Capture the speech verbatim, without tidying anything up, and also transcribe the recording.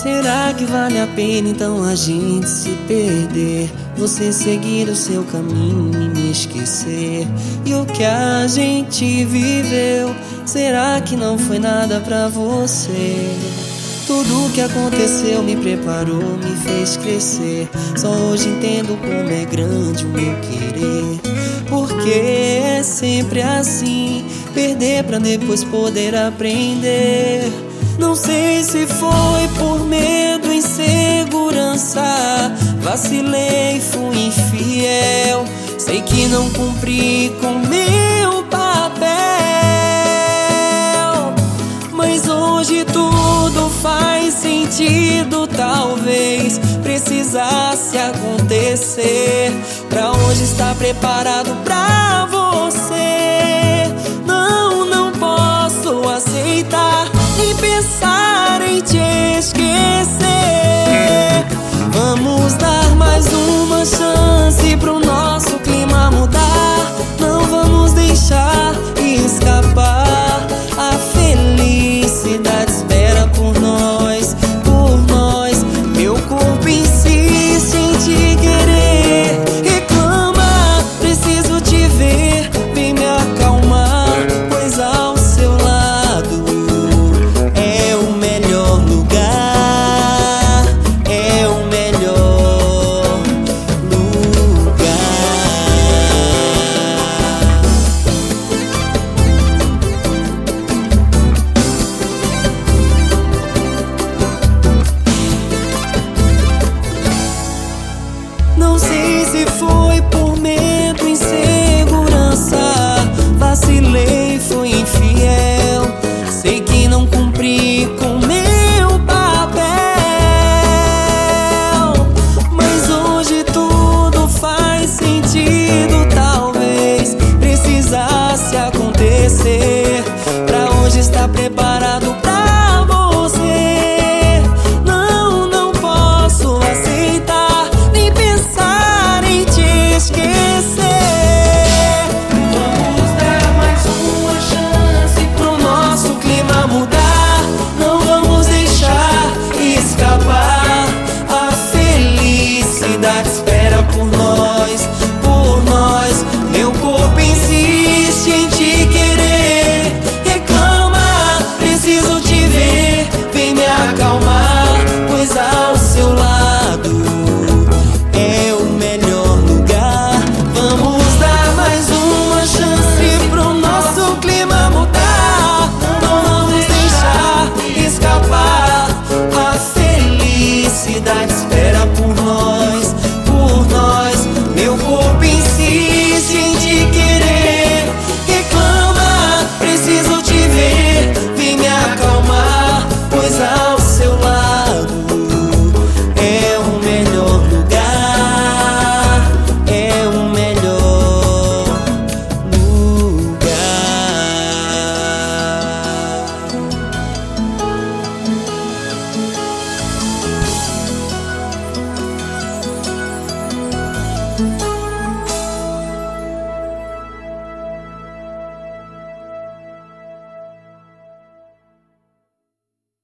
Será que vale a pena então a gente se perder? Você seguir o seu caminho e me esquecer? E o que a gente viveu, será que não foi nada pra você? Tudo o que aconteceu me preparou, me fez crescer. Só hoje entendo como é grande o meu querer. Porque é sempre assim, perder pra depois poder aprender. Não sei se foi por medo, insegurança, vacilei, fui infiel. Sei que não cumpri com meu papel, mas hoje tudo faz sentido. Talvez precisasse acontecer pra hoje estar preparado pra você.